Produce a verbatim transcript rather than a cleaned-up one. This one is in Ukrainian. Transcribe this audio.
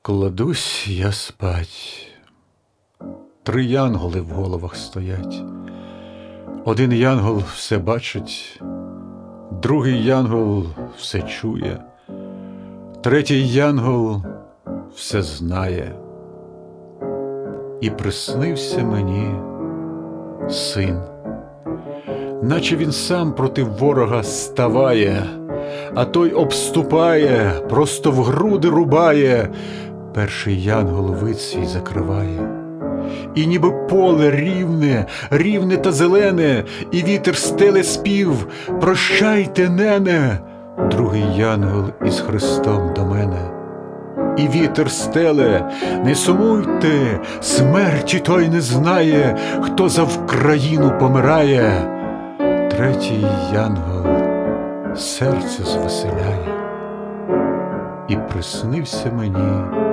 Кладусь я спать. Три янголи в головах стоять. Один янгол все бачить, другий янгол все чує, третій янгол все знає. І приснився мені син, наче він сам проти ворога ставає, а той обступає, просто в груди рубає. Перший янгол вид свій закриває. І ніби поле рівне, рівне та зелене, і вітер стеле спів «Прощайте, нене!» Другий янгол із Христом до мене. І вітер стеле «Не сумуйте, смерті той не знає, хто за Вкраїну помирає!» Третій янгол серце звеселяє. І приснився мені